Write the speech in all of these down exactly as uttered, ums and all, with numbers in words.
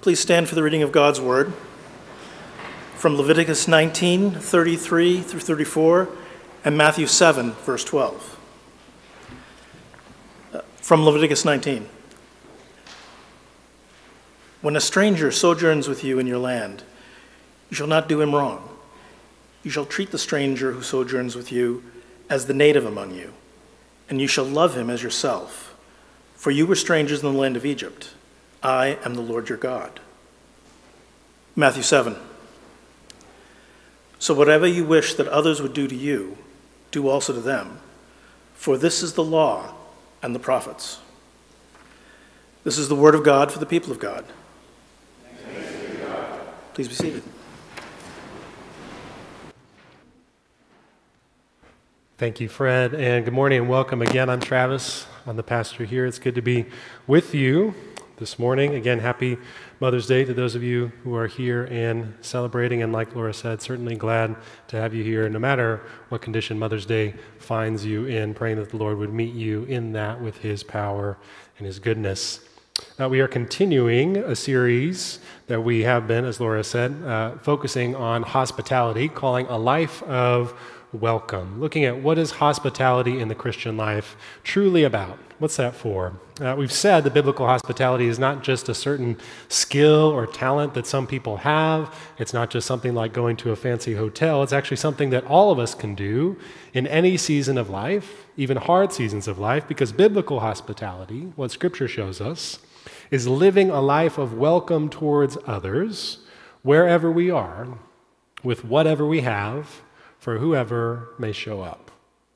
Please stand for the reading of God's Word from Leviticus nineteen, thirty-three through thirty-four, and Matthew seven, verse twelve. Uh, from Leviticus nineteen. When a stranger sojourns with you in your land, you shall not do him wrong. You shall treat the stranger who sojourns with you as the native among you, and you shall love him as yourself. For you were strangers in the land of Egypt. I am the Lord your God. Matthew seven. So whatever you wish that others would do to you, do also to them. For this is the law and the prophets. This is the word of God for the people of God. Thanks be to God. Please be seated. Thank you, Fred, and good morning and welcome again. I'm Travis. I'm the pastor here. It's good to be with you this morning. Again, happy Mother's Day to those of you who are here and celebrating. And like Laura said, certainly glad to have you here, no matter what condition Mother's Day finds you in, praying that the Lord would meet you in that with his power and his goodness. Uh, we are continuing a series that we have been, as Laura said, uh, focusing on hospitality, calling a life of welcome, looking at what is hospitality in the Christian life truly about. What's that for? Uh, we've said that biblical hospitality is not just a certain skill or talent that some people have. It's not just something like going to a fancy hotel. It's actually something that all of us can do in any season of life, even hard seasons of life, because biblical hospitality, what Scripture shows us, is living a life of welcome towards others wherever we are, with whatever we have, for whoever may show up.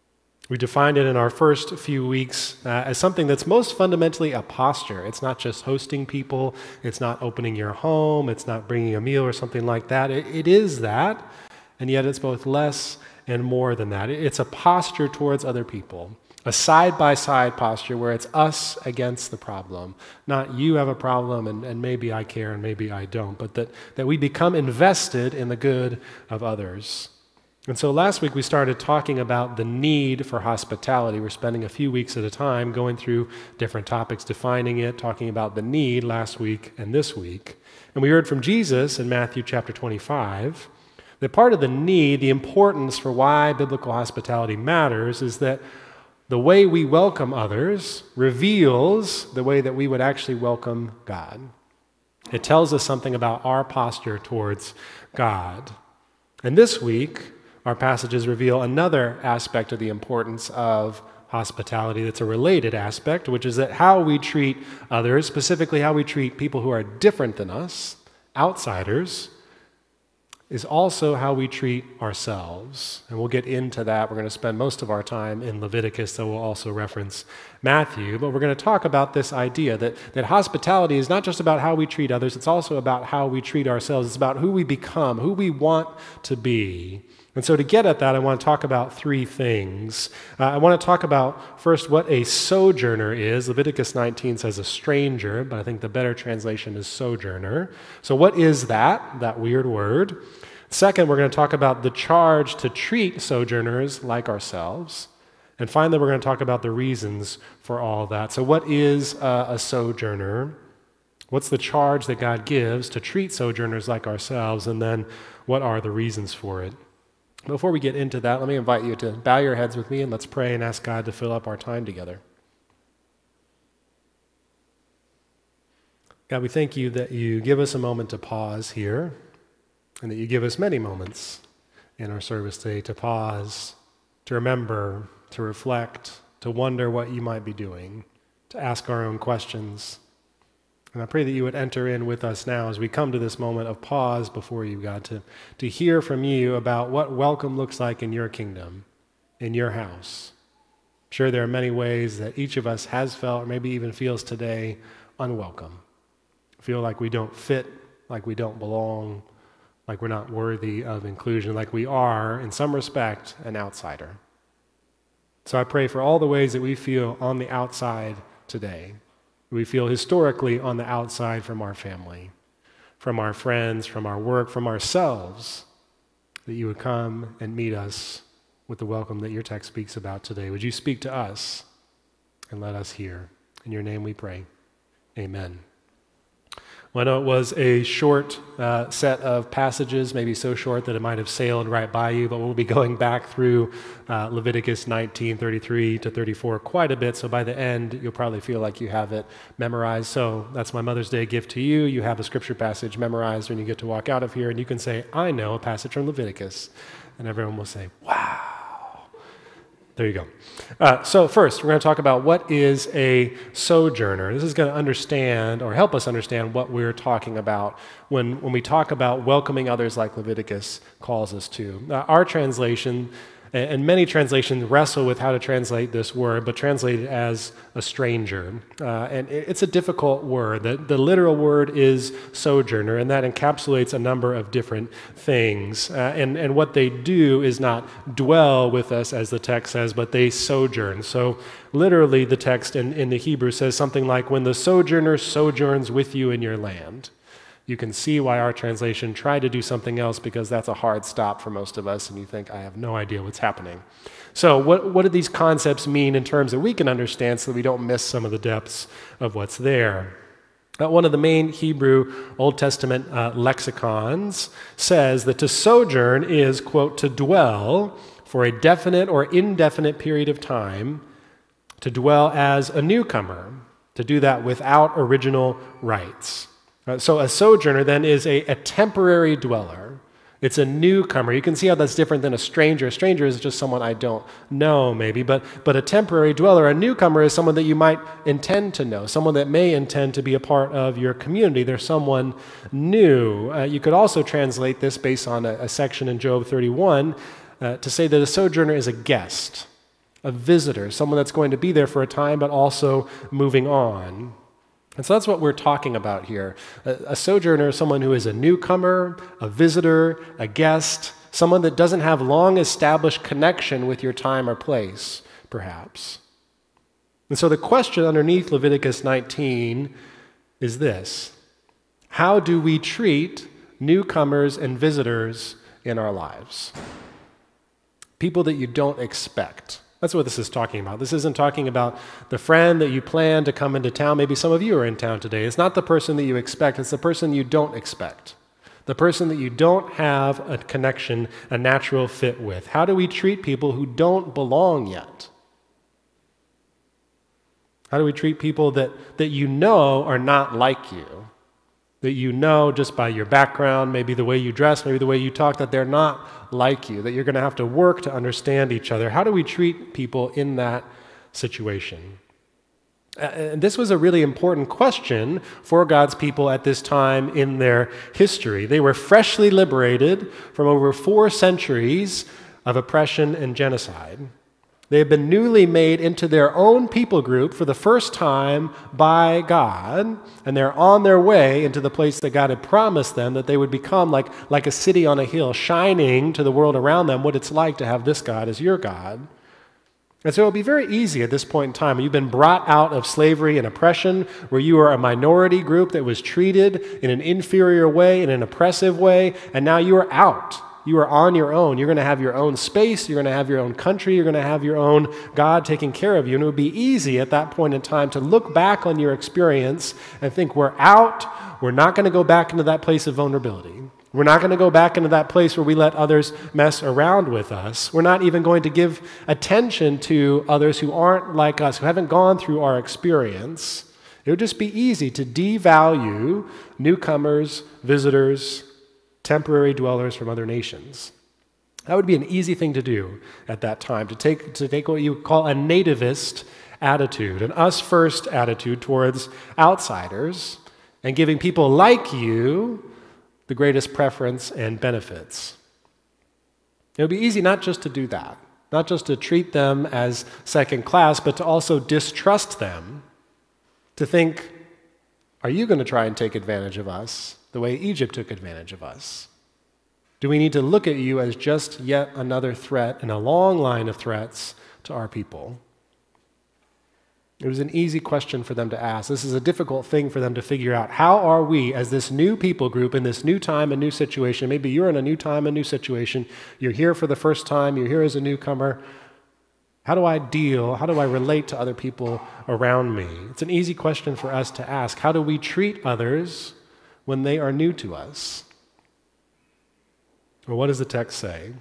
We defined it in our first few weeks uh, as something that's most fundamentally a posture. It's not just hosting people. It's not opening your home. It's not bringing a meal or something like that. It, it is that, and yet it's both less and more than that. It's a posture towards other people, a side-by-side posture where it's us against the problem. Not you have a problem and, and maybe I care and maybe I don't, but that, that we become invested in the good of others. And so last week we started talking about the need for hospitality. We're spending a few weeks at a time going through different topics, defining it, talking about the need last week and this week. And we heard from Jesus in Matthew chapter twenty-five that part of the need, the importance for why biblical hospitality matters is that the way we welcome others reveals the way that we would actually welcome God. It tells us something about our posture towards God. And this week, our passages reveal another aspect of the importance of hospitality that's a related aspect, which is that how we treat others, specifically how we treat people who are different than us, outsiders, is also how we treat ourselves. And we'll get into that. We're going to spend most of our time in Leviticus, so we'll also reference Matthew. But we're going to talk about this idea that, that hospitality is not just about how we treat others, it's also about how we treat ourselves. It's about who we become, who we want to be. And so to get at that, I want to talk about three things. Uh, I want to talk about, first, what a sojourner is. Leviticus nineteen says a stranger, but I think the better translation is sojourner. So what is that, that weird word? Second, we're going to talk about the charge to treat sojourners like ourselves. And finally, we're going to talk about the reasons for all that. So what is uh, a sojourner? What's the charge that God gives to treat sojourners like ourselves? And then what are the reasons for it? Before we get into that, let me invite you to bow your heads with me and let's pray and ask God to fill up our time together. God, we thank you that you give us a moment to pause here and that you give us many moments in our service today to pause, to remember, to reflect, to wonder what you might be doing, to ask our own questions. And I pray that you would enter in with us now as we come to this moment of pause before you, God, to, to hear from you about what welcome looks like in your kingdom, in your house. I'm sure there are many ways that each of us has felt, or maybe even feels today, unwelcome. Feel like we don't fit, like we don't belong, like we're not worthy of inclusion, like we are, in some respect, an outsider. So I pray for all the ways that we feel on the outside today. We feel historically on the outside from our family, from our friends, from our work, from ourselves, that you would come and meet us with the welcome that your text speaks about today. Would you speak to us and let us hear? In your name we pray. Amen. Well, I know it was a short uh, set of passages, maybe so short that it might have sailed right by you, but we'll be going back through uh, Leviticus nineteen, thirty-three to thirty-four quite a bit, so by the end, you'll probably feel like you have it memorized. So that's my Mother's Day gift to you. You have a scripture passage memorized when you get to walk out of here, and you can say, I know a passage from Leviticus. And everyone will say, wow. There you go. Uh, so first, we're going to talk about what is a sojourner. This is going to understand or help us understand what we're talking about when, when we talk about welcoming others like Leviticus calls us to. Uh, our translation, and many translations wrestle with how to translate this word, but translate it as a stranger. Uh, and it's a difficult word. The, the literal word is sojourner, and that encapsulates a number of different things. Uh, and, and what they do is not dwell with us, as the text says, but they sojourn. So literally, the text in, in the Hebrew says something like, when the sojourner sojourns with you in your land. You can see why our translation tried to do something else, because that's a hard stop for most of us, and you think, I have no idea what's happening. So what, what do these concepts mean in terms that we can understand so that we don't miss some of the depths of what's there? Uh, one of the main Hebrew Old Testament uh, lexicons says that to sojourn is, quote, to dwell for a definite or indefinite period of time, to dwell as a newcomer, to do that without original rights. Uh, so a sojourner then is a, a temporary dweller. It's a newcomer. You can see how that's different than a stranger. A stranger is just someone I don't know, maybe, but, but a temporary dweller, a newcomer, is someone that you might intend to know, someone that may intend to be a part of your community. They're someone new. Uh, you could also translate this based on a, a section in Job thirty-one uh, to say that a sojourner is a guest, a visitor, someone that's going to be there for a time, but also moving on. And so that's what we're talking about here. A, a sojourner is someone who is a newcomer, a visitor, a guest, someone that doesn't have long established connection with your time or place, perhaps. And so the question underneath Leviticus nineteen is this: how do we treat newcomers and visitors in our lives? People that you don't expect. That's what this is talking about. This isn't talking about the friend that you plan to come into town. Maybe some of you are in town today. It's not the person that you expect. It's the person you don't expect. The person that you don't have a connection, a natural fit with. How do we treat people who don't belong yet? How do we treat people that, that you know are not like you? That you know just by your background, maybe the way you dress, maybe the way you talk, that they're not like you, that you're going to have to work to understand each other. How do we treat people in that situation? And this was a really important question for God's people at this time in their history. They were freshly liberated from over four centuries of oppression and genocide. They have been newly made into their own people group for the first time by God, and they're on their way into the place that God had promised them, that they would become like, like a city on a hill, shining to the world around them what it's like to have this God as your God. And so it'll be very easy at this point in time. You've been brought out of slavery and oppression, where you are a minority group that was treated in an inferior way, in an oppressive way, and now you are out. You are on your own. You're going to have your own space. You're going to have your own country. You're going to have your own God taking care of you. And it would be easy at that point in time to look back on your experience and think, we're out. We're not going to go back into that place of vulnerability. We're not going to go back into that place where we let others mess around with us. We're not even going to give attention to others who aren't like us, who haven't gone through our experience. It would just be easy to devalue newcomers, visitors, temporary dwellers from other nations. That would be an easy thing to do at that time, to take, to take what you call a nativist attitude, an us-first attitude towards outsiders, and giving people like you the greatest preference and benefits. It would be easy not just to do that, not just to treat them as second class, but to also distrust them, to think, are you going to try and take advantage of us the way Egypt took advantage of us? Do we need to look at you as just yet another threat in a long line of threats to our people? It was an easy question for them to ask. This is a difficult thing for them to figure out. How are we, as this new people group in this new time and new situation, maybe you're in a new time and new situation, you're here for the first time, you're here as a newcomer, how do I deal, how do I relate to other people around me? It's an easy question for us to ask. How do we treat others when they are new to us? Well, what does the text say?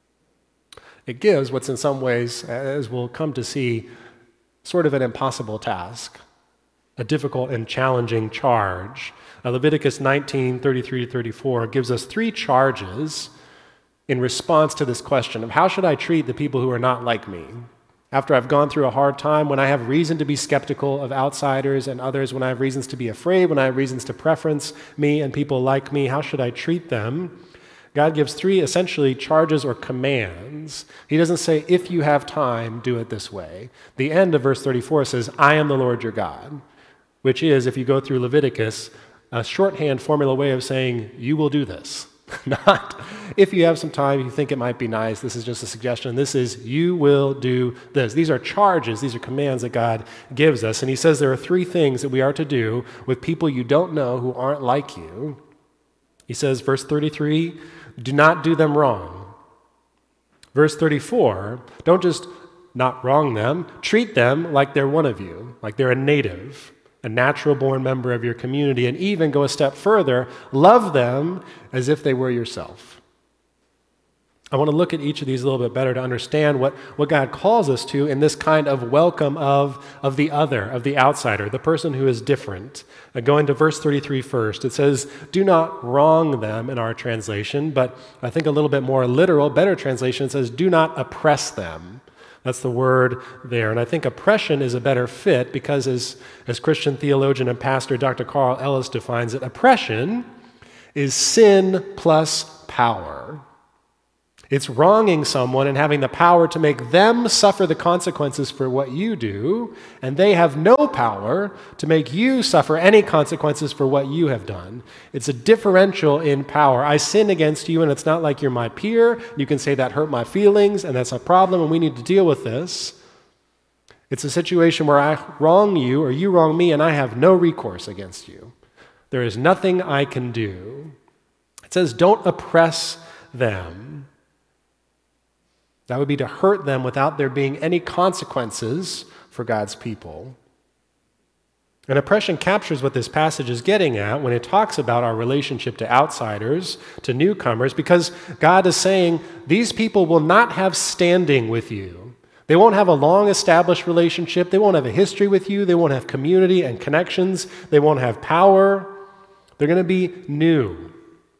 It gives what's in some ways, as we'll come to see, sort of an impossible task, a difficult and challenging charge. Now, Leviticus nineteen, thirty-three to thirty-four gives us three charges in response to this question of how should I treat the people who are not like me? After I've gone through a hard time, when I have reason to be skeptical of outsiders and others, when I have reasons to be afraid, when I have reasons to preference me and people like me, how should I treat them? God gives three essentially charges or commands. He doesn't say, if you have time, do it this way. The end of verse thirty-four says, I am the Lord your God, which is, if you go through Leviticus, a shorthand formula way of saying, you will do this. Not, if you have some time, you think it might be nice, this is just a suggestion. This is, you will do this. These are charges, these are commands that God gives us. And he says there are three things that we are to do with people you don't know who aren't like you. He says, verse thirty-three, do not do them wrong. Verse thirty-four, don't just not wrong them, treat them like they're one of you, like they're a native, a natural-born member of your community, and even go a step further, love them as if they were yourself. I want to look at each of these a little bit better to understand what, what God calls us to in this kind of welcome of, of the other, of the outsider, the person who is different. Uh, going to verse thirty-three first, it says, do not wrong them in our translation, but I think a little bit more literal, better translation, it says, do not oppress them. That's the word there. And I think oppression is a better fit because as, as Christian theologian and pastor Doctor Carl Ellis defines it, oppression is sin plus power. It's wronging someone and having the power to make them suffer the consequences for what you do, and they have no power to make you suffer any consequences for what you have done. It's a differential in power. I sin against you, and it's not like you're my peer. You can say that hurt my feelings, and that's a problem, and we need to deal with this. It's a situation where I wrong you, or you wrong me, and I have no recourse against you. There is nothing I can do. It says, don't oppress them. That would be to hurt them without there being any consequences for God's people. And oppression captures what this passage is getting at when it talks about our relationship to outsiders, to newcomers, because God is saying these people will not have standing with you. They won't have a long established relationship. They won't have a history with you. They won't have community and connections. They won't have power. They're going to be new.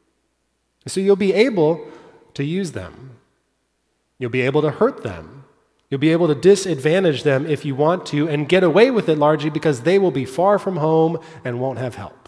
So you'll be able to use them. You'll be able to hurt them. You'll be able to disadvantage them if you want to and get away with it largely because they will be far from home and won't have help.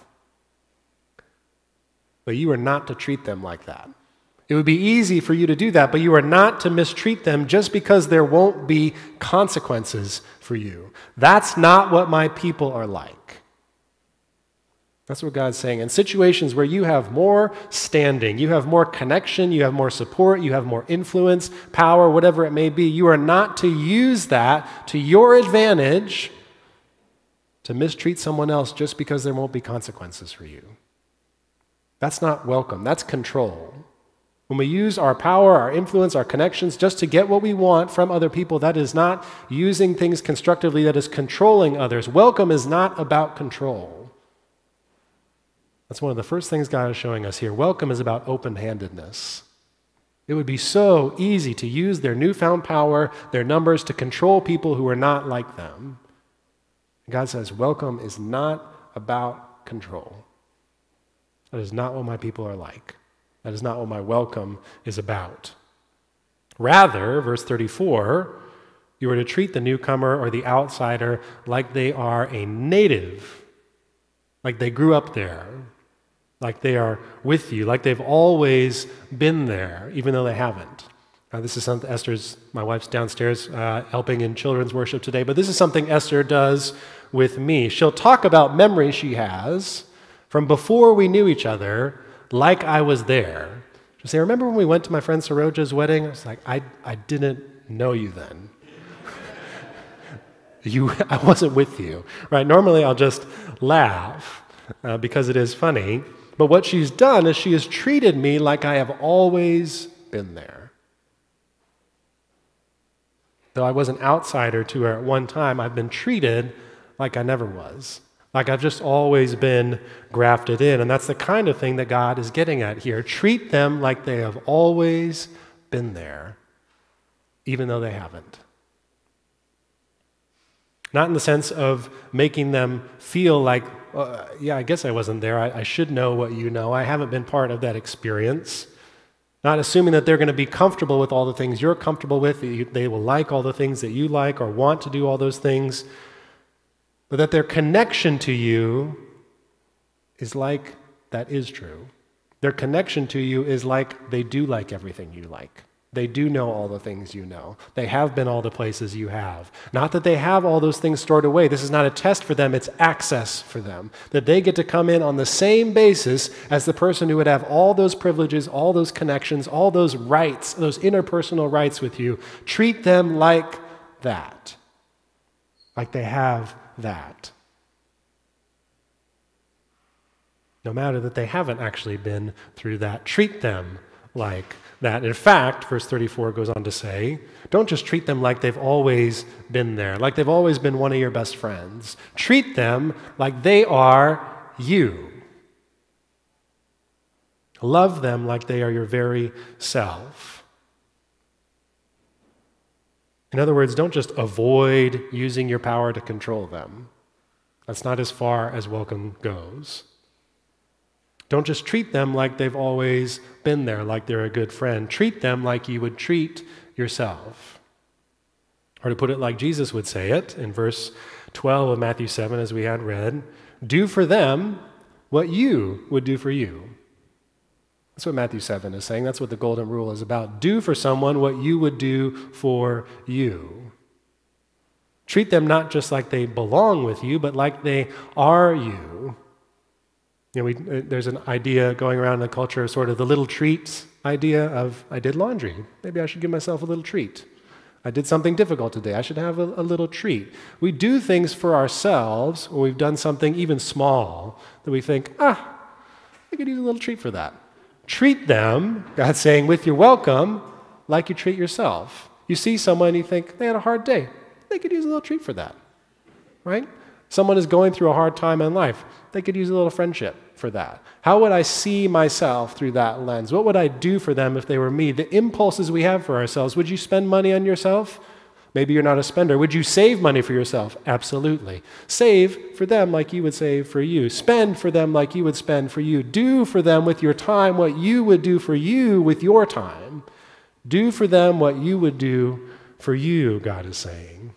But you are not to treat them like that. It would be easy for you to do that, but you are not to mistreat them just because there won't be consequences for you. That's not what my people are like. That's what God's saying. In situations where you have more standing, you have more connection, you have more support, you have more influence, power, whatever it may be, you are not to use that to your advantage to mistreat someone else just because there won't be consequences for you. That's not welcome. That's control. When we use our power, our influence, our connections just to get what we want from other people, that is not using things constructively, that is controlling others. Welcome is not about control. That's one of the first things God is showing us here. Welcome is about open-handedness. It would be so easy to use their newfound power, their numbers, to control people who are not like them. God says, welcome is not about control. That is not what my people are like. That is not what my welcome is about. Rather, verse thirty-four, you are to treat the newcomer or the outsider like they are a native, like they grew up there, like they are with you, like they've always been there, even though they haven't. Now, this is something Esther's, my wife's downstairs uh, helping in children's worship today, but this is something Esther does with me. She'll talk about memories she has from before we knew each other, like I was there. She'll say, remember when we went to my friend Saroja's wedding? I was like, I, I didn't know you then. you, I wasn't with you, right? Normally I'll just laugh uh, because it is funny. But what she's done is she has treated me like I have always been there. Though I was an outsider to her at one time, I've been treated like I never was. Like I've just always been grafted in. And that's the kind of thing that God is getting at here. Treat them like they have always been there, even though they haven't. Not in the sense of making them feel like, uh, yeah, I guess I wasn't there. I, I should know what you know. I haven't been part of that experience. Not assuming that they're going to be comfortable with all the things you're comfortable with, that you, they will like all the things that you like or want to do all those things, but that their connection to you is like that is true. Their connection to you is like they do like everything you like. They do know all the things you know. They have been all the places you have. Not that they have all those things stored away. This is not a test for them, it's access for them. That they get to come in on the same basis as the person who would have all those privileges, all those connections, all those rights, those interpersonal rights with you. Treat them like that. Like they have that. No matter that they haven't actually been through that, treat them like that. In fact, verse thirty-four goes on to say, don't just treat them like they've always been there, like they've always been one of your best friends. Treat them like they are you. Love them like they are your very self. In other words, don't just avoid using your power to control them. That's not as far as welcome goes. Don't just treat them like they've always been there, like they're a good friend. Treat them like you would treat yourself. Or to put it like Jesus would say it in verse twelve of Matthew seven, as we had read, do for them what you would do for you. That's what Matthew seven is saying. That's what the golden rule is about. Do for someone what you would do for you. Treat them not just like they belong with you, but like they are you. You know, we, there's an idea going around in the culture, sort of the little treats idea of, I did laundry. Maybe I should give myself a little treat. I did something difficult today. I should have a, a little treat. We do things for ourselves when we've done something even small that we think, ah, I could use a little treat for that. Treat them, God's saying, with your welcome, like you treat yourself. You see someone, you think, they had a hard day. They could use a little treat for that, right? Someone is going through a hard time in life. They could use a little friendship for that. How would I see myself through that lens? What would I do for them if they were me? The impulses we have for ourselves. Would you spend money on yourself? Maybe you're not a spender. Would you save money for yourself? Absolutely. Save for them like you would save for you. Spend for them like you would spend for you. Do for them with your time what you would do for you with your time. Do for them what you would do for you, God is saying.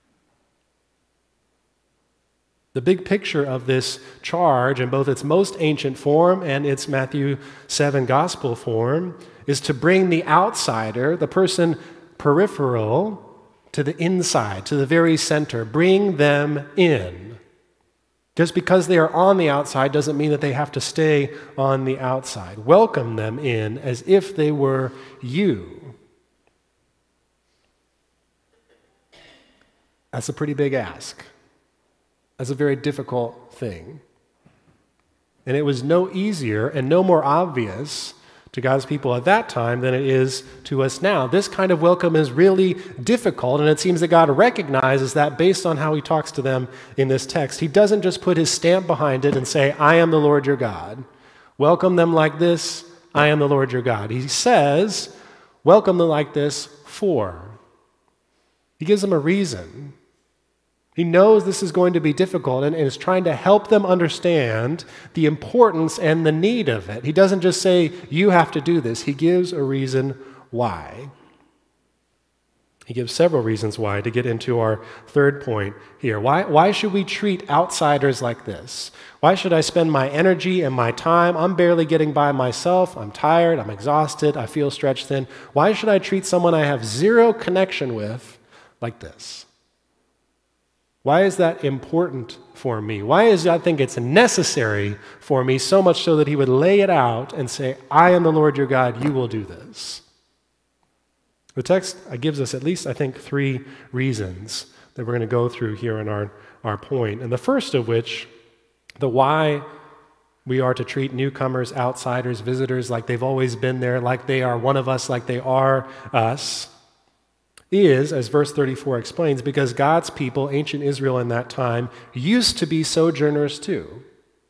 The big picture of this charge, in both its most ancient form and its Matthew seven gospel form, is to bring the outsider, the person peripheral, to the inside, to the very center. Bring them in. Just because they are on the outside doesn't mean that they have to stay on the outside. Welcome them in as if they were you. That's a pretty big ask. That's a very difficult thing. And it was no easier and no more obvious to God's people at that time than it is to us now. This kind of welcome is really difficult, and it seems that God recognizes that based on how he talks to them in this text. He doesn't just put his stamp behind it and say, I am the Lord your God. Welcome them like this, I am the Lord your God. He says, welcome them like this for. He gives them a reason. He knows this is going to be difficult and is trying to help them understand the importance and the need of it. He doesn't just say, you have to do this. He gives a reason why. He gives several reasons why to get into our third point here. Why, why should we treat outsiders like this? Why should I spend my energy and my time? I'm barely getting by myself. I'm tired. I'm exhausted. I feel stretched thin. Why should I treat someone I have zero connection with like this? Why is that important for me? Why is I think it's necessary for me, so much so that he would lay it out and say, I am the Lord your God, you will do this. The text gives us at least, I think, three reasons that we're going to go through here in our, our point. And the first of which, the why we are to treat newcomers, outsiders, visitors like they've always been there, like they are one of us, like they are us, is, as verse thirty-four explains, because God's people, ancient Israel in that time, used to be sojourners too.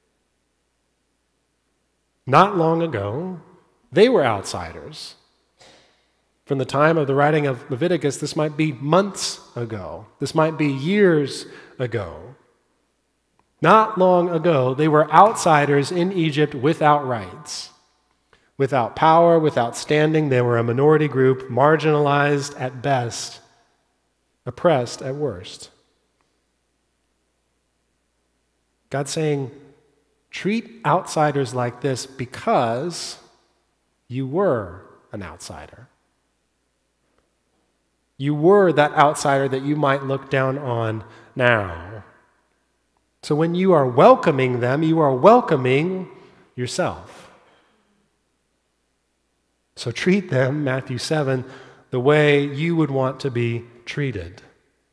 Not long ago, they were outsiders. From the time of the writing of Leviticus, this might be months ago. This might be years ago. Not long ago, they were outsiders in Egypt without rights, without power, without standing. They were a minority group, marginalized at best, oppressed at worst. God's saying, treat outsiders like this because you were an outsider. You were that outsider that you might look down on now. So when you are welcoming them, you are welcoming yourself. So treat them, Matthew seven, the way you would want to be treated.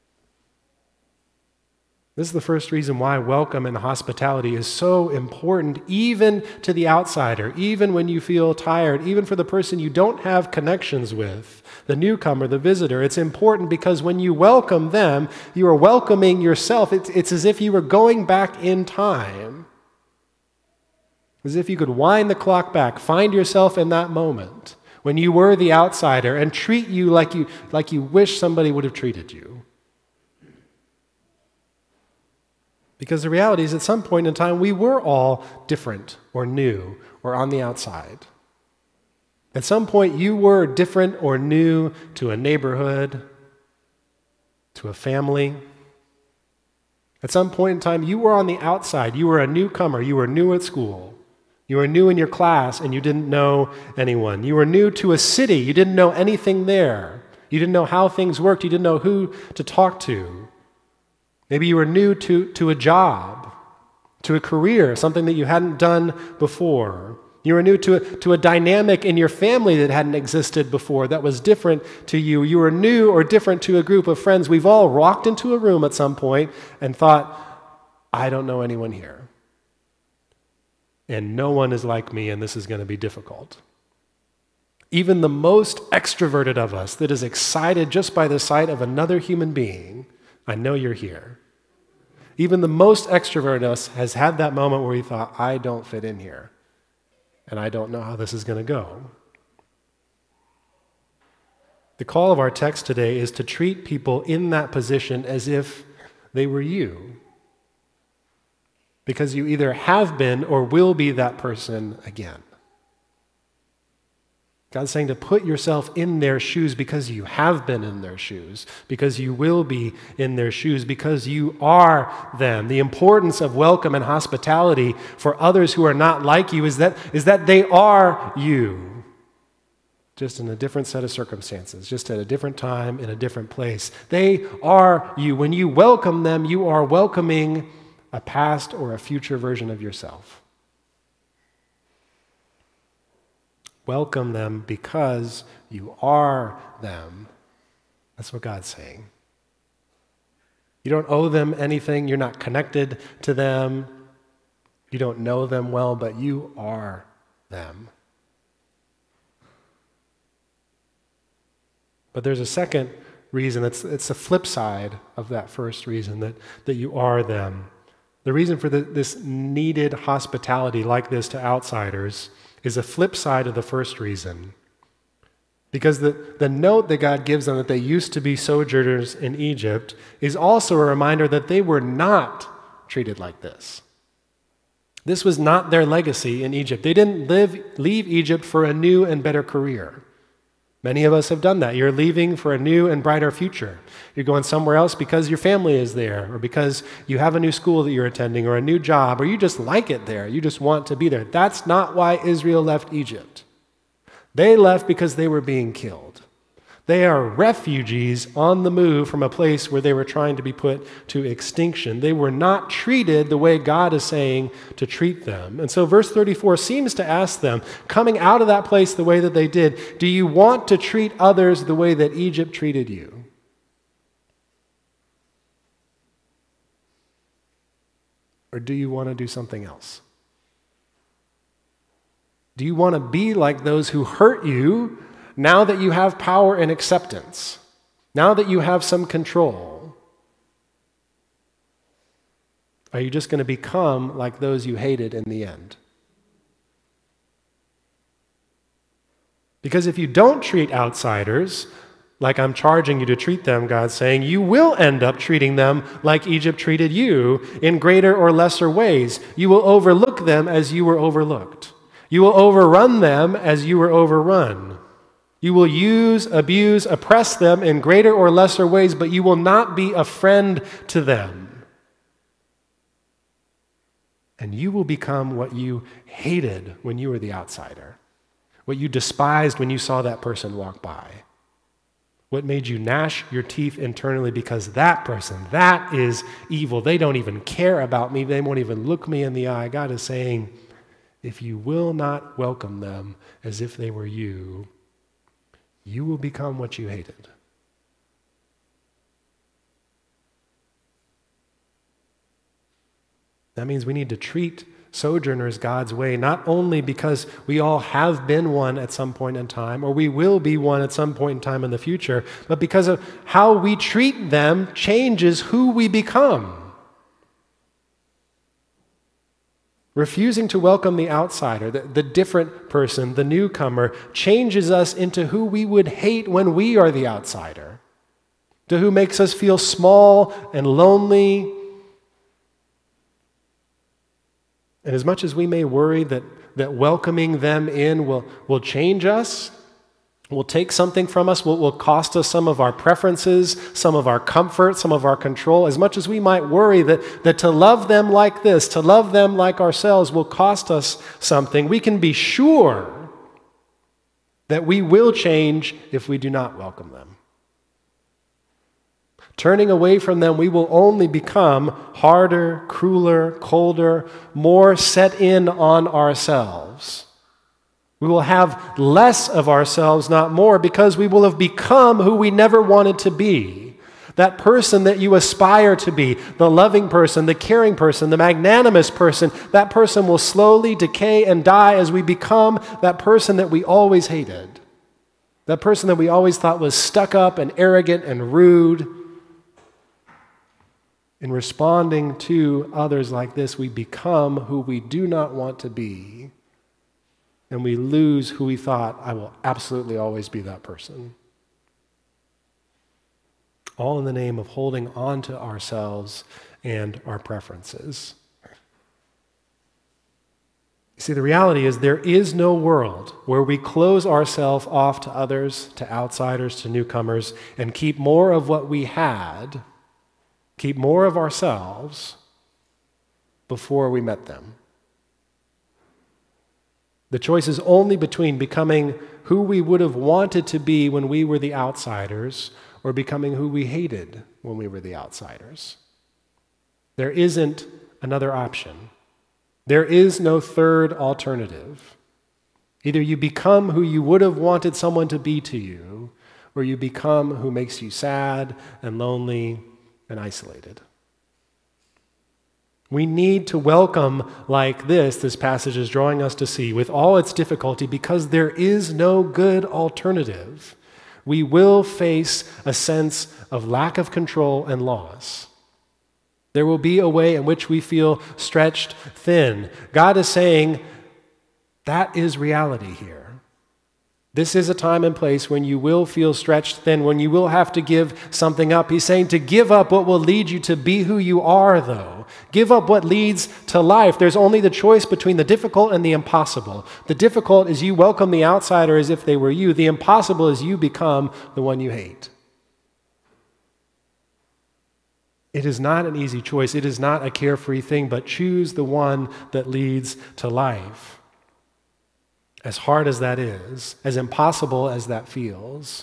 This is the first reason why welcome and hospitality is so important, even to the outsider, even when you feel tired, even for the person you don't have connections with, the newcomer, the visitor. It's important because when you welcome them, you are welcoming yourself. It's, it's as if you were going back in time, as if you could wind the clock back, find yourself in that moment when you were the outsider and treat you like you, like you wish somebody would have treated you. Because the reality is, at some point in time, we were all different or new or on the outside. At some point, you were different or new to a neighborhood, to a family. At some point in time, you were on the outside. You were a newcomer. You were new at school. You were new in your class, and you didn't know anyone. You were new to a city. You didn't know anything there. You didn't know how things worked. You didn't know who to talk to. Maybe you were new to, to a job, to a career, something that you hadn't done before. You were new to a, to a dynamic in your family that hadn't existed before, that was different to you. You were new or different to a group of friends. We've all walked into a room at some point and thought, I don't know anyone here. And no one is like me, and this is going to be difficult. Even the most extroverted of us that is excited just by the sight of another human being, I know you're here. Even the most extroverted of us has had that moment where he thought, I don't fit in here, and I don't know how this is going to go. The call of our text today is to treat people in that position as if they were you, because you either have been or will be that person again. God's saying to put yourself in their shoes because you have been in their shoes, because you will be in their shoes, because you are them. The importance of welcome and hospitality for others who are not like you is that, is that they are you, just in a different set of circumstances, just at a different time, in a different place. They are you. When you welcome them, you are welcoming a past or a future version of yourself. Welcome them because you are them. That's what God's saying. You don't owe them anything. You're not connected to them. You don't know them well, but you are them. But there's a second reason. It's, it's the flip side of that first reason, that, that you are them. The reason for the, this needed hospitality like this to outsiders is a flip side of the first reason. Because the, the note that God gives them that they used to be sojourners in Egypt is also a reminder that they were not treated like this. This was not their legacy in Egypt. They didn't live, leave Egypt for a new and better career. Many of us have done that. You're leaving for a new and brighter future. You're going somewhere else because your family is there, or because you have a new school that you're attending, or a new job, or you just like it there. You just want to be there. That's not why Israel left Egypt. They left because they were being killed. They are refugees on the move from a place where they were trying to be put to extinction. They were not treated the way God is saying to treat them. And so verse thirty-four seems to ask them, coming out of that place the way that they did, do you want to treat others the way that Egypt treated you? Or do you want to do something else? Do you want to be like those who hurt you now that you have power and acceptance? Now that you have some control, are you just going to become like those you hated in the end? Because if you don't treat outsiders like I'm charging you to treat them, God's saying, you will end up treating them like Egypt treated you in greater or lesser ways. You will overlook them as you were overlooked. You will overrun them as you were overrun. You will use, abuse, oppress them in greater or lesser ways, but you will not be a friend to them. And you will become what you hated when you were the outsider, what you despised when you saw that person walk by, what made you gnash your teeth internally because that person, that is evil. They don't even care about me. They won't even look me in the eye. God is saying, if you will not welcome them as if they were you, you will become what you hated. That means we need to treat sojourners God's way, not only because we all have been one at some point in time, or we will be one at some point in time in the future, but because of how we treat them changes who we become. Refusing to welcome the outsider, the, the different person, the newcomer, changes us into who we would hate when we are the outsider, to who makes us feel small and lonely. And as much as we may worry that, that welcoming them in will, will change us, will take something from us, will, will cost us some of our preferences, some of our comfort, some of our control, as much as we might worry that, that to love them like this, to love them like ourselves will cost us something, we can be sure that we will change if we do not welcome them. Turning away from them, we will only become harder, crueler, colder, more set in on ourselves. We will have less of ourselves, not more, because we will have become who we never wanted to be. That person that you aspire to be, the loving person, the caring person, the magnanimous person, that person will slowly decay and die as we become that person that we always hated. That person that we always thought was stuck up and arrogant and rude. In responding to others like this, we become who we do not want to be. And we lose who we thought, I will absolutely always be that person. All in the name of holding on to ourselves and our preferences. You see, the reality is there is no world where we close ourselves off to others, to outsiders, to newcomers, and keep more of what we had, keep more of ourselves before we met them. The choice is only between becoming who we would have wanted to be when we were the outsiders or becoming who we hated when we were the outsiders. There isn't another option. There is no third alternative. Either you become who you would have wanted someone to be to you, or you become who makes you sad and lonely and isolated. We need to welcome like this, this passage is drawing us to see, with all its difficulty, because there is no good alternative. We will face a sense of lack of control and loss. There will be a way in which we feel stretched thin. God is saying that is reality here. This is a time and place when you will feel stretched thin, when you will have to give something up. He's saying to give up what will lead you to be who you are, though. Give up what leads to life. There's only the choice between the difficult and the impossible. The difficult is you welcome the outsider as if they were you. The impossible is you become the one you hate. It is not an easy choice. It is not a carefree thing, but choose the one that leads to life. As hard as that is, as impossible as that feels.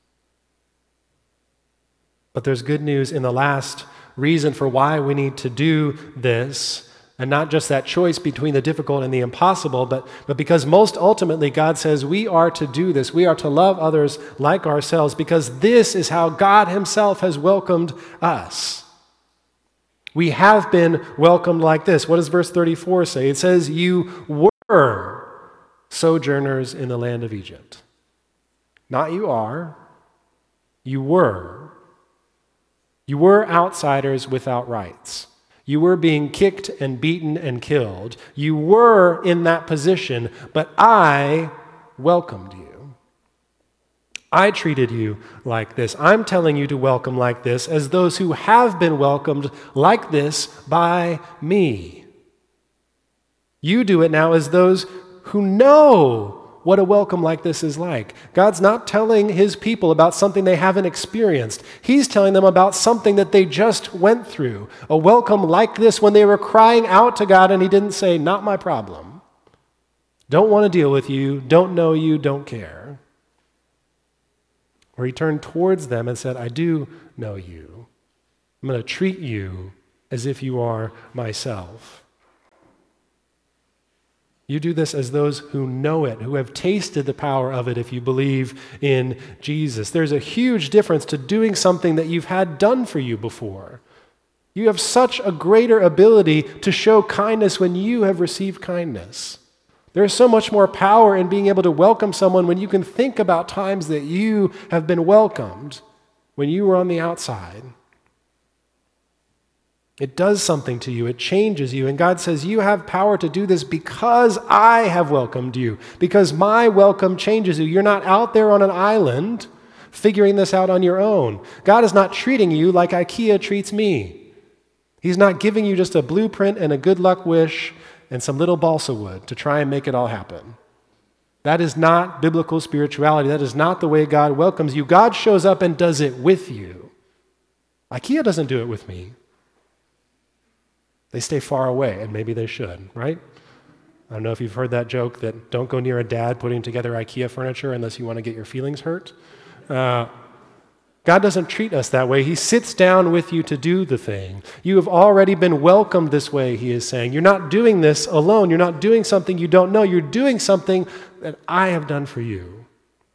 But there's good news in the last reason for why we need to do this, and not just that choice between the difficult and the impossible, but, but because most ultimately God says we are to do this. We are to love others like ourselves, because this is how God himself has welcomed us. We have been welcomed like this. What does verse thirty-four say? It says, you were sojourners in the land of Egypt. Not you are. You were. You were outsiders without rights. You were being kicked and beaten and killed. You were in that position, but I welcomed you. I treated you like this. I'm telling you to welcome like this as those who have been welcomed like this by me. You do it now as those who know what a welcome like this is like. God's not telling his people about something they haven't experienced. He's telling them about something that they just went through. A welcome like this when they were crying out to God and he didn't say, "Not my problem. Don't want to deal with you, don't know you, don't care." Where he turned towards them and said, "I do know you. I'm going to treat you as if you are myself." You do this as those who know it, who have tasted the power of it if you believe in Jesus. There's a huge difference to doing something that you've had done for you before. You have such a greater ability to show kindness when you have received kindness. There's so much more power in being able to welcome someone when you can think about times that you have been welcomed when you were on the outside. It does something to you. It changes you. And God says, you have power to do this because I have welcomed you, because my welcome changes you. You're not out there on an island figuring this out on your own. God is not treating you like IKEA treats me. He's not giving you just a blueprint and a good luck wish and some little balsa wood to try and make it all happen. That is not biblical spirituality. That is not the way God welcomes you. God shows up and does it with you. IKEA doesn't do it with me. They stay far away, and maybe they should, right? I don't know if you've heard that joke that don't go near a dad putting together IKEA furniture unless you want to get your feelings hurt. Uh, God doesn't treat us that way. He sits down with you to do the thing. You have already been welcomed this way, he is saying. You're not doing this alone. You're not doing something you don't know. You're doing something that I have done for you.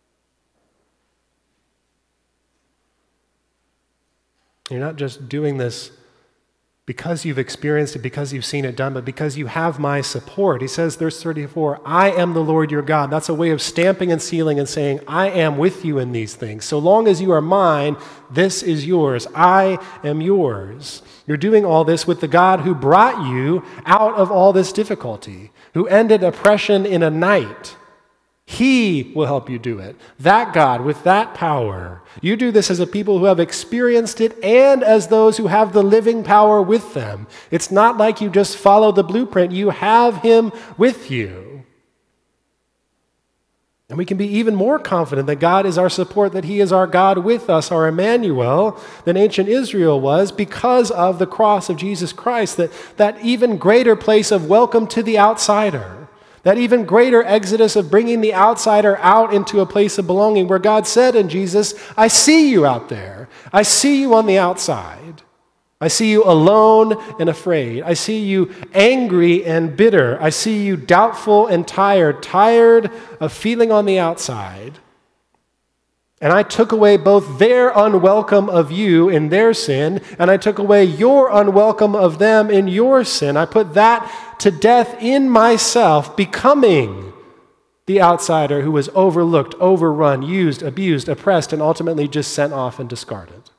You're not just doing this because you've experienced it, because you've seen it done, but because you have my support. He says, verse thirty-four, I am the Lord your God. That's a way of stamping and sealing and saying, I am with you in these things. So long as you are mine, this is yours. I am yours. You're doing all this with the God who brought you out of all this difficulty, who ended oppression in a night. He will help you do it. That God with that power. You do this as a people who have experienced it and as those who have the living power with them. It's not like you just follow the blueprint. You have him with you. And we can be even more confident that God is our support, that he is our God with us, our Emmanuel, than ancient Israel was because of the cross of Jesus Christ, that, that even greater place of welcome to the outsider. That even greater exodus of bringing the outsider out into a place of belonging where God said in Jesus, I see you out there. I see you on the outside. I see you alone and afraid. I see you angry and bitter. I see you doubtful and tired, tired of feeling on the outside. And I took away both their unwelcome of you in their sin, and I took away your unwelcome of them in your sin. I put that to death in myself, becoming the outsider who was overlooked, overrun, used, abused, oppressed, and ultimately just sent off and discarded.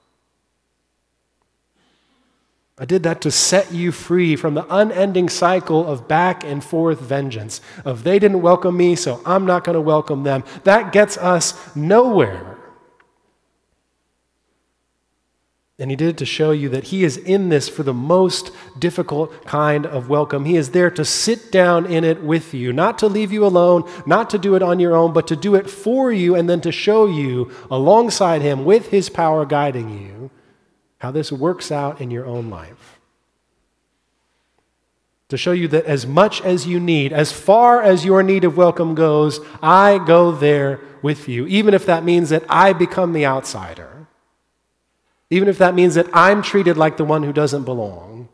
I did that to set you free from the unending cycle of back and forth vengeance, of they didn't welcome me, so I'm not going to welcome them. That gets us nowhere. And he did it to show you that he is in this for the most difficult kind of welcome. He is there to sit down in it with you, not to leave you alone, not to do it on your own, but to do it for you and then to show you alongside him with his power guiding you how this works out in your own life. To show you that as much as you need, as far as your need of welcome goes, I go there with you, even if that means that I become the outsider. Even if that means that I'm treated like the one who doesn't belong.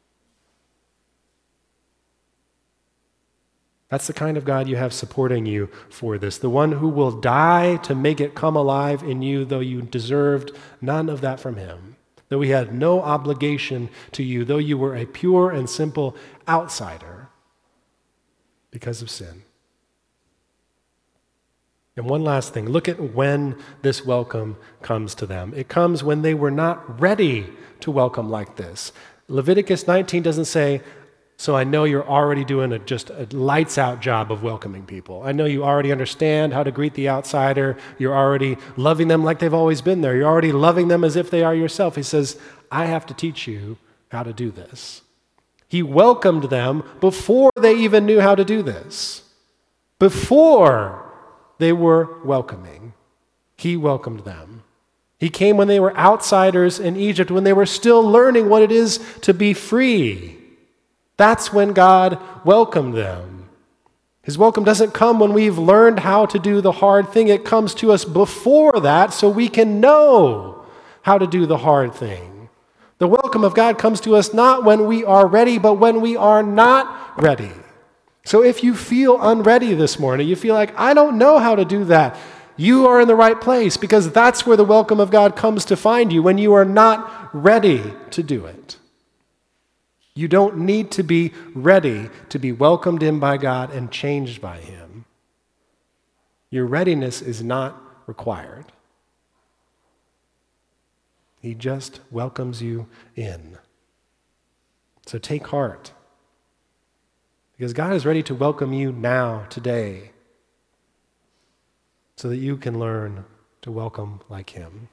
That's the kind of God you have supporting you for this. The one who will die to make it come alive in you, though you deserved none of that from him. Though he had no obligation to you, though you were a pure and simple outsider because of sin. And one last thing, look at when this welcome comes to them. It comes when they were not ready to welcome like this. Leviticus nineteen doesn't say, so I know you're already doing a, just a lights out job of welcoming people. I know you already understand how to greet the outsider. You're already loving them like they've always been there. You're already loving them as if they are yourself. He says, I have to teach you how to do this. He welcomed them before they even knew how to do this. Before they were welcoming, he welcomed them. He came when they were outsiders in Egypt, when they were still learning what it is to be free. That's when God welcomed them. His welcome doesn't come when we've learned how to do the hard thing. It comes to us before that so we can know how to do the hard thing. The welcome of God comes to us not when we are ready, but when we are not ready. So if you feel unready this morning, you feel like, I don't know how to do that, you are in the right place, because that's where the welcome of God comes to find you, when you are not ready to do it. You don't need to be ready to be welcomed in by God and changed by Him. Your readiness is not required. He just welcomes you in. So take heart, because God is ready to welcome you now, today, so that you can learn to welcome like Him.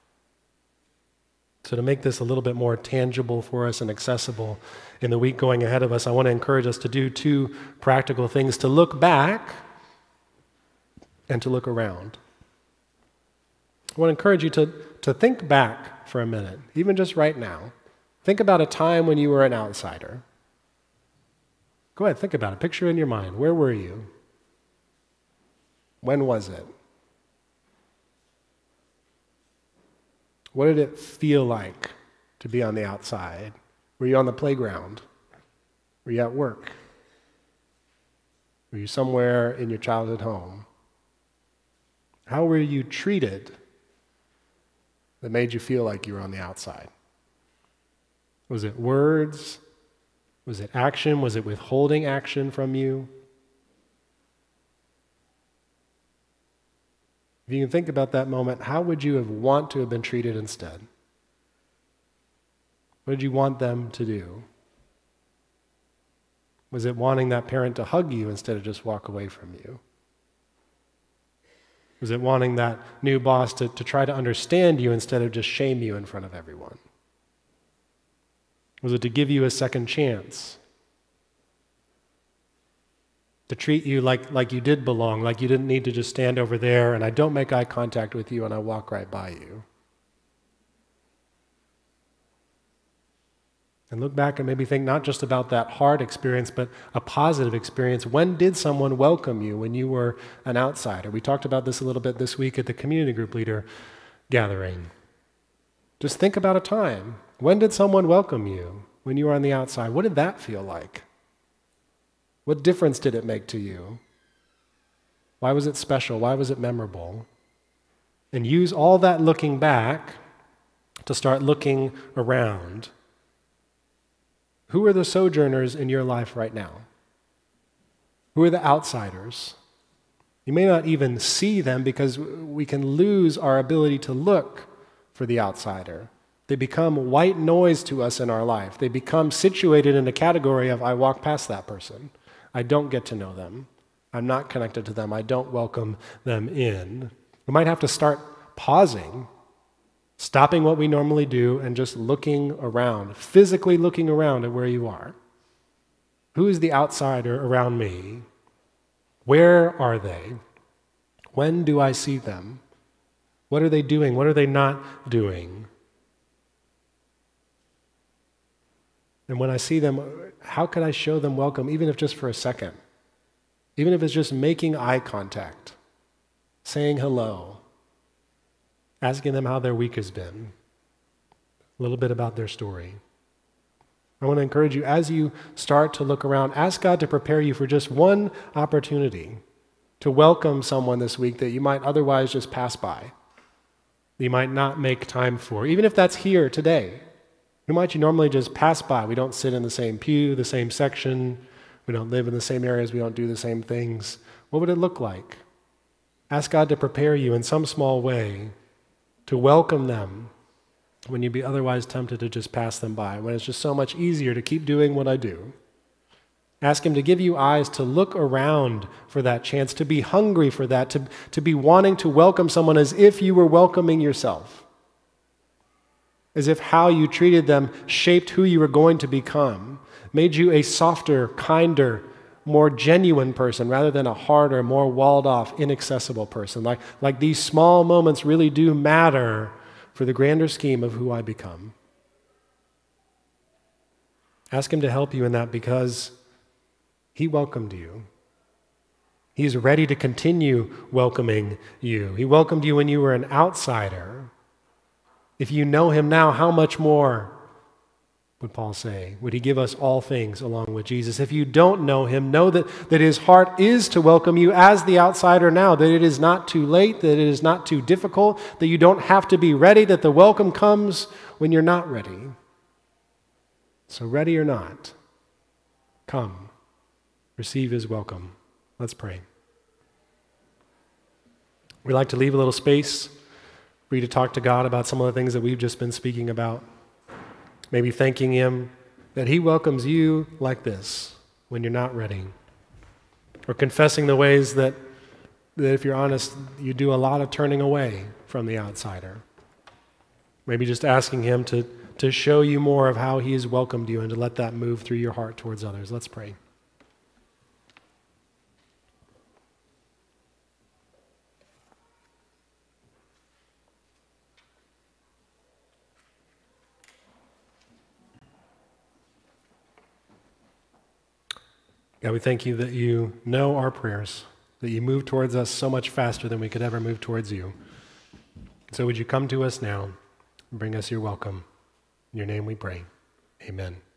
So to make this a little bit more tangible for us and accessible in the week going ahead of us, I want to encourage us to do two practical things: to look back and to look around. I want to encourage you to, to think back for a minute, even just right now. Think about a time when you were an outsider. Go ahead, think about it. Picture in your mind. Where were you? When was it? What did it feel like to be on the outside? Were you on the playground? Were you at work? Were you somewhere in your childhood home? How were you treated that made you feel like you were on the outside? Was it words? Was it action? Was it withholding action from you? If you can think about that moment, how would you have want to have been treated instead? What did you want them to do? Was it wanting that parent to hug you instead of just walk away from you? Was it wanting that new boss to, to try to understand you instead of just shame you in front of everyone? Was it to give you a second chance? To treat you like, like you did belong, like you didn't need to just stand over there and I don't make eye contact with you and I walk right by you? And look back and maybe think not just about that hard experience, but a positive experience. When did someone welcome you when you were an outsider? We talked about this a little bit this week at the community group leader gathering. Just think about a time. When did someone welcome you when you were on the outside? What did that feel like? What difference did it make to you? Why was it special? Why was it memorable? And use all that looking back to start looking around. Who are the sojourners in your life right now? Who are the outsiders? You may not even see them because we can lose our ability to look for the outsider. They become white noise to us in our life. They become situated in a category of, I walk past that person. I don't get to know them. I'm not connected to them. I don't welcome them in. We might have to start pausing, stopping what we normally do and just looking around, physically looking around at where you are. Who is the outsider around me? Where are they? When do I see them? What are they doing? What are they not doing? And when I see them, how can I show them welcome, even if just for a second? Even if it's just making eye contact, saying hello, asking them how their week has been, a little bit about their story. I want to encourage you, as you start to look around, ask God to prepare you for just one opportunity to welcome someone this week that you might otherwise just pass by, that you might not make time for, even if that's here today. Who might you normally just pass by? We don't sit in the same pew, the same section. We don't live in the same areas. We don't do the same things. What would it look like? Ask God to prepare you in some small way to welcome them when you'd be otherwise tempted to just pass them by, when it's just so much easier to keep doing what I do. Ask him to give you eyes to look around for that chance, to be hungry for that, to, to be wanting to welcome someone as if you were welcoming yourself, as if how you treated them shaped who you were going to become, made you a softer, kinder, more genuine person rather than a harder, more walled-off, inaccessible person. Like, like these small moments really do matter for the grander scheme of who I become. Ask him to help you in that because he welcomed you. He's ready to continue welcoming you. He welcomed you when you were an outsider. If you know him now, how much more would Paul say? Would he give us all things along with Jesus? If you don't know him, know that, that his heart is to welcome you as the outsider now, that it is not too late, that it is not too difficult, that you don't have to be ready, that the welcome comes when you're not ready. So ready or not, come, receive his welcome. Let's pray. We like to leave a little space for you to talk to God about some of the things that we've just been speaking about. Maybe thanking him that he welcomes you like this when you're not ready. Or confessing the ways that, that, if you're honest, you do a lot of turning away from the outsider. Maybe just asking him to, to show you more of how he has welcomed you and to let that move through your heart towards others. Let's pray. God, we thank you that you know our prayers, that you move towards us so much faster than we could ever move towards you. So would you come to us now and bring us your welcome? In your name we pray. Amen.